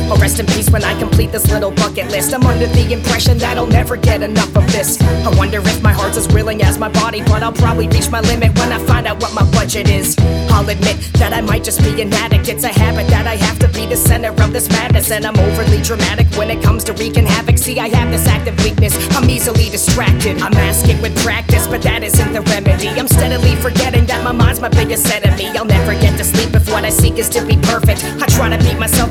Or rest in peace when I complete this little bucket list. I'm under the impression that I'll never get enough of this. I wonder if my heart's as willing as my body, but I'll probably reach my limit when I find out what my budget is. I'll admit that I might just be an addict. It's a habit that I have to be the center of this madness, and I'm overly dramatic when it comes to wreaking havoc. See, I have this active weakness, I'm easily distracted. I mask it with practice, but that isn't the remedy. I'm steadily forgetting that my mind's my biggest enemy. I'll never get to sleep if what I seek is to be perfect. I try to beat myself